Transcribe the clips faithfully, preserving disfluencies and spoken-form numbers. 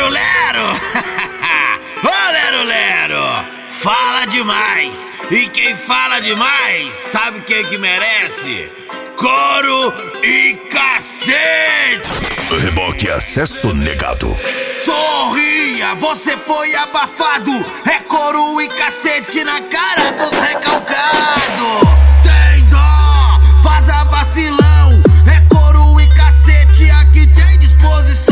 Lero Lero! Ô Lero Lero! Fala demais! E quem fala demais, sabe quem que merece? Couro e cacete! Reboque acesso negado. Sorria, você foi abafado. É couro e cacete na cara dos recalcados. Tem dó, vaza vacilão. É couro e cacete, aqui tem disposição.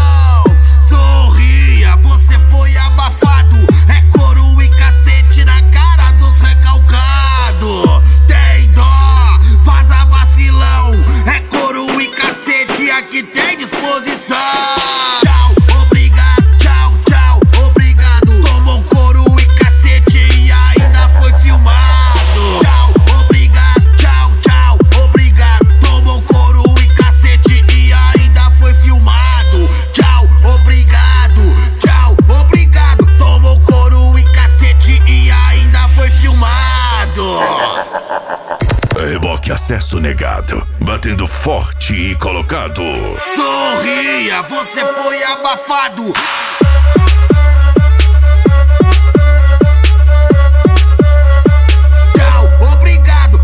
Sorria, você foi abafado. É couro e cacete na cara dos recalcados. Tem dó, vaza vacilão. É couro e cacete, aqui tem disposição. Tchau, obrigado, tchau, tchau, obrigado. Tomou couro e cacete e ainda foi filmado. Tchau, obrigado, tchau, tchau, obrigado. Tomou couro e cacete e ainda foi filmado. Tchau, obrigado, tchau, obrigado. Tomou couro e cacete e ainda foi filmado. Reboque acesso negado. Batendo forte e colocado. Sorria, você foi abafado. Tchau, obrigado.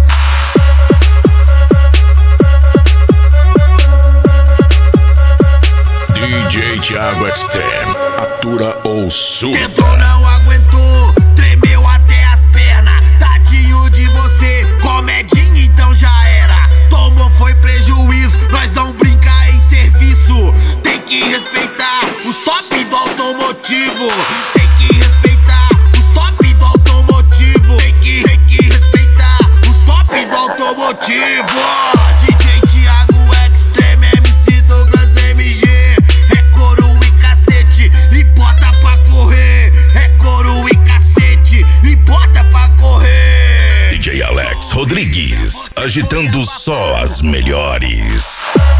D J Thiago Extreme. Atura ou surta. Tentou, não aguentou, tremeu até as pernas. Tadinho de você, comedinha, então já era. Tomou, foi prejuízo, nós não brinca em serviço. Tem que respeitar os top do automotivo. Tem que respeitar os top do automotivo. Tem que, tem que respeitar os top do automotivo. D J Thiago Extreme, M C Douglas M G. É couro e cacete e bota pra correr. É couro e cacete e bota pra correr. D J Alex Rodrigues, agitando só as melhores.